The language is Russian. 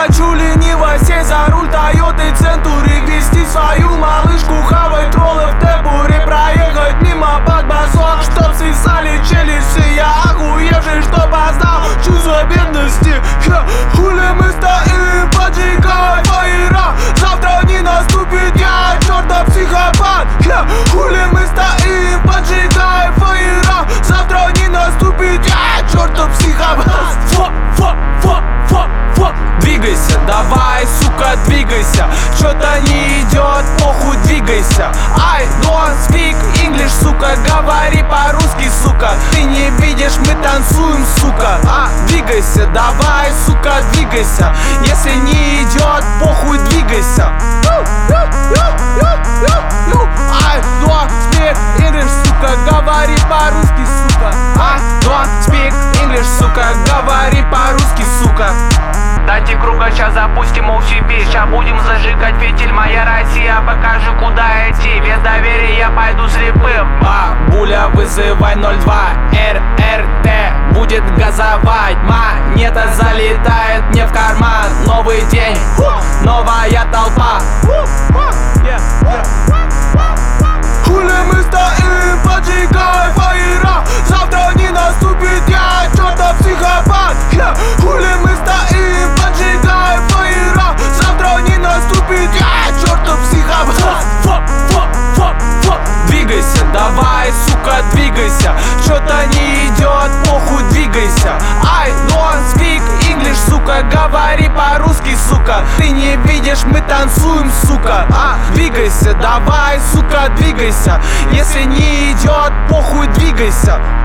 хочу лениво сесть за руль Тойоты Центури, вести свою малышку, хавать роллы в темпуре, проехать мимо под босок, чтоб свисали челюсти. Я охуевший, что познал чувство бедности. Хули мы стоим, поджигаем фаера, завтра не наступит, я чертов психопат. Хули мы стоим, поджигаем фаера, завтра не наступит, я чертов психопат. Двигайся, давай, сука, двигайся. Чё-то не идет, похуй, двигайся. I don't speak English, сука, говори по-русски, сука. Ты не видишь, мы танцуем, сука. Двигайся, давай, сука, двигайся. Если не идет, похуй, двигайся. I don't speak English, сука, говори по-русски, сука. I don't speak English, сука, говори по-русски, сука. Дайте круга, щас запустим OCB. Ща будем зажигать фитиль, моя Россия. Покажи, куда идти, без доверия я пойду слепым. Бабуля, вызывай 02 РРТ, будет газовать. Монета залетает мне в карман. Новый день, новая толпа. Хули мы стоим, поджигаем фаера, завтра не наступит, я чертов психопат. Хули мы стоим, поджигаем фаера, завтра не наступит, я чертов психопат. Двигайся, давай, сука, двигайся. Чё-то не идет, похуй, двигайся. I don't speak English, сука, говори по-русски, сука. Ты не видишь, мы танцуем, сука. Двигайся, давай, сука, двигайся. Если не идет, похуй, двигайся.